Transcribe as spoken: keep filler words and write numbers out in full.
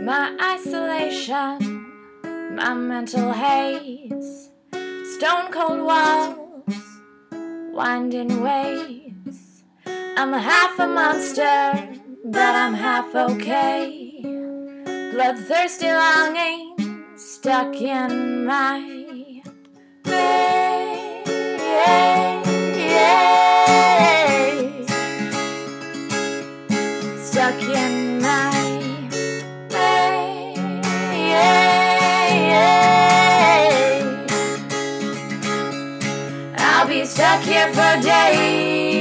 My isolation, my mental haze, stone cold walls, winding ways. I'm a half a monster, but I'm half okay. Bloodthirsty longing stuck in my veins. Stuck in my veins. I'll be stuck here for days.